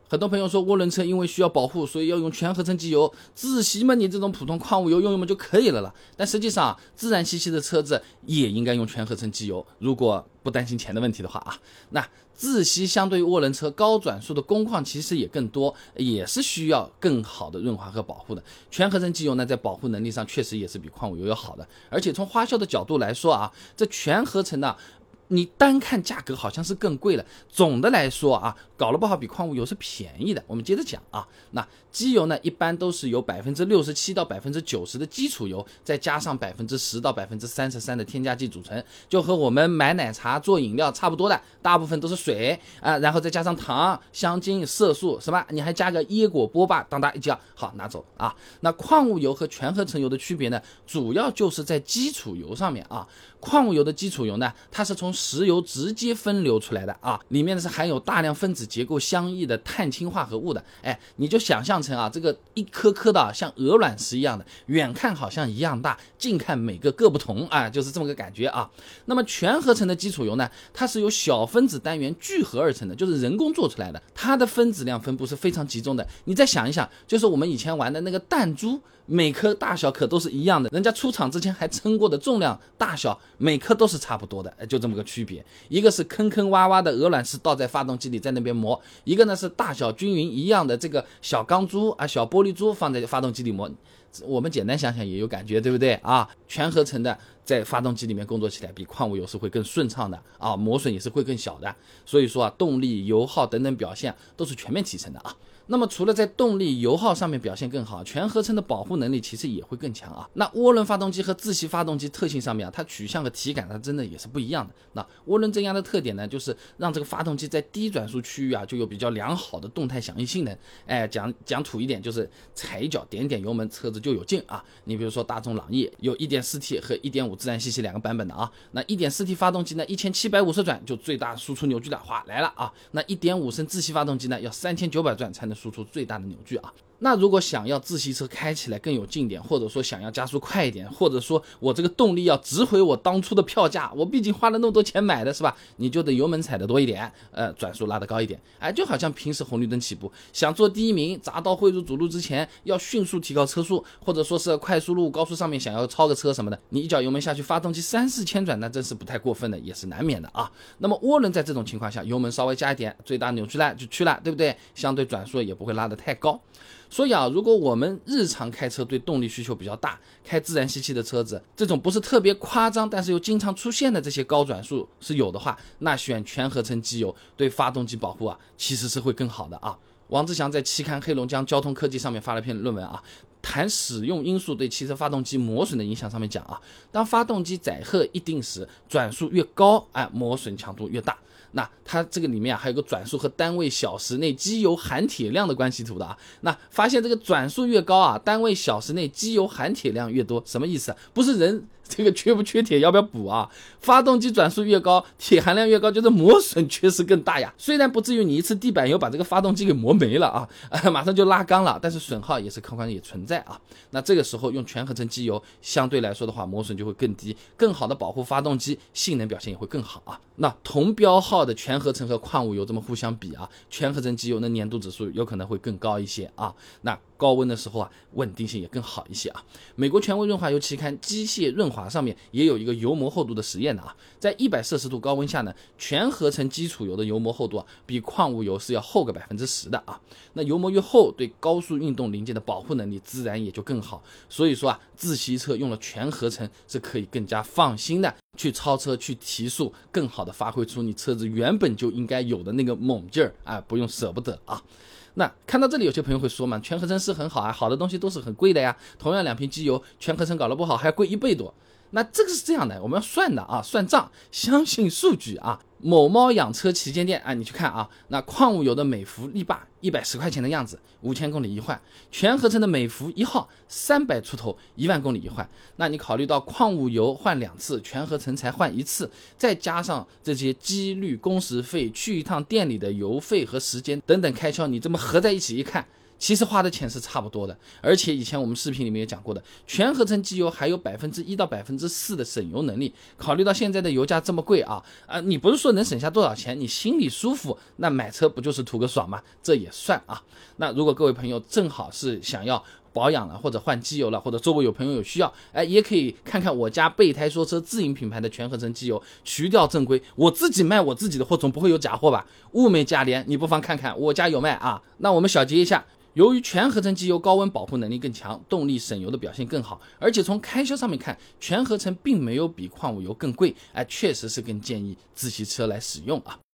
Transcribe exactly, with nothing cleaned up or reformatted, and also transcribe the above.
很多朋友说涡轮车因为需要保护，所以要用全合成机油，自吸嘛你这种普通矿物油用用嘛就可以了了。但实际上自然吸气的车子也应该用全合成机油，如果不担心钱的问题的话啊。那自吸相对于涡轮车高转速的工况其实也更多，也是需要更好的润滑和保护的。全合成机油呢在保护能力上确实也是比矿物油要好的，而且从花销的角度来说啊，这全合成的你单看价格好像是更贵了，总的来说啊，搞了不好比矿物油是便宜的。我们接着讲啊，那机油呢一般都是由百分之六十七到百分之九十的基础油，再加上百分之十到百分之三十三的添加剂组成，就和我们买奶茶做饮料差不多的，大部分都是水啊、呃，然后再加上糖、香精、色素，什么你还加个椰果波霸，当当一加，好拿走啊。那矿物油和全合成油的区别呢，主要就是在基础油上面啊。矿物油的基础油呢，它是从石油直接分流出来的啊，里面是含有大量分子结构相异的碳氢化合物的。哎，你就想象成啊，这个一颗颗的像鹅卵石一样的，远看好像一样大，近看每个各不同啊，就是这么个感觉啊。那么全合成的基础油呢，它是由小分子单元聚合而成的，就是人工做出来的，它的分子量分布是非常集中的。你再想一想，就是我们以前玩的那个弹珠，每颗大小可都是一样的，人家出厂之前还称过的重量大小每颗都是差不多的，就这么个区别。一个是坑坑洼洼的鹅卵石倒在发动机里在那边磨，一个呢是大小均匀一样的这个小钢珠啊、小玻璃珠放在发动机里磨。我们简单想想也有感觉，对不对啊？全合成的在发动机里面工作起来比矿物油是会更顺畅的啊，磨损也是会更小的。所以说啊，动力、油耗等等表现都是全面提升的啊。那么除了在动力油耗上面表现更好，全合成的保护能力其实也会更强啊。那涡轮发动机和自吸发动机特性上面啊，它取向和体感它真的也是不一样的。那涡轮增压的特点呢，就是让这个发动机在低转速区域啊就有比较良好的动态响应性能。哎，讲讲土一点，就是踩一脚点点油门车子就有劲啊。你比如说大众朗逸有 一点四 T 和 一点五 自然吸气两个版本的啊。那 一点四 T 发动机呢一千七百五十转就最大输出扭矩了，哗来了啊。那 一点五 升自吸发动机呢要三千九百转才能输出最大的扭矩啊。那如果想要自吸车开起来更有劲点，或者说想要加速快一点，或者说我这个动力要值回我当初的票价，我毕竟花了那么多钱买的是吧，你就得油门踩得多一点，呃，转速拉得高一点。哎，就好像平时红绿灯起步想做第一名，匝道汇入主路之前要迅速提高车速，或者说是快速路高速上面想要超个车什么的，你一脚油门下去发动机三四千转，那真是不太过分的，也是难免的啊。那么涡轮在这种情况下油门稍微加一点，最大扭矩了就去了，对不对？相对转速也不会拉得太高。所以啊，如果我们日常开车对动力需求比较大，开自然吸气的车子，这种不是特别夸张但是又经常出现的这些高转速是有的话，那选全合成机油对发动机保护啊其实是会更好的啊。王志祥在期刊黑龙江交通科技上面发了篇论文啊，谈使用因素对汽车发动机磨损的影响，上面讲啊，当发动机载荷一定时，转速越高，哎，磨损强度越大。那它这个里面啊还有个转速和单位小时内机油含铁量的关系图的啊。那发现这个转速越高啊，单位小时内机油含铁量越多，什么意思啊？不是人这个缺不缺铁要不要补啊？发动机转速越高，铁含量越高，就是磨损缺失更大呀。虽然不至于你一次地板油把这个发动机给磨没了啊，呃、马上就拉缸了，但是损耗也是客观也存在啊。那这个时候用全合成机油相对来说的话，磨损就会更低，更好的保护发动机，性能表现也会更好啊。那同标号的全合成和矿物油这么互相比啊，全合成机油的粘度指数有可能会更高一些啊。那高温的时候啊，稳定性也更好一些啊。美国权威润滑油期刊《机械润滑》上面也有一个油膜厚度的实验的啊，在一百摄氏度高温下呢，全合成基础油的油膜厚度啊，比矿物油是要厚个百分之十的啊。那油膜越厚，对高速运动零件的保护能力自然也就更好。所以说啊，自吸车用了全合成是可以更加放心的去超车、去提速，更好的发挥出你车子原本就应该有的那个猛劲儿啊，不用舍不得啊。那看到这里，有些朋友会说嘛，全合成是很好啊，好的东西都是很贵的呀，同样两瓶机油，全合成搞得不好还要贵一倍多。那这个是这样的，我们要算的啊，算账，相信数据啊。某猫养车旗舰店啊，你去看啊，那矿物油的美孚力霸一百十块钱的样子，五千公里一换；全合成的美孚一号三百出头，一万公里一换。那你考虑到矿物油换两次，全合成才换一次，再加上这些机滤、工时费、去一趟店里的油费和时间等等开销，你这么合在一起一看，其实花的钱是差不多的。而且以前我们视频里面也讲过的，全合成机油还有百分之一到百分之四的省油能力。考虑到现在的油价这么贵啊，啊、呃，你不是说说能省下多少钱，你心里舒服，那买车不就是图个爽吗？这也算啊。那如果各位朋友正好是想要保养了，或者换机油了，或者周围有朋友有需要，哎，也可以看看我家备胎说车自营品牌的全合成机油，渠调正规，我自己卖我自己的货，总不会有假货吧？物美价廉，你不妨看看我家有卖啊。那我们小结一下，由于全合成机油高温保护能力更强，动力省油的表现更好，而且从开销上面看，全合成并没有比矿物油更贵，哎，确实是更建议自吸车来使用啊。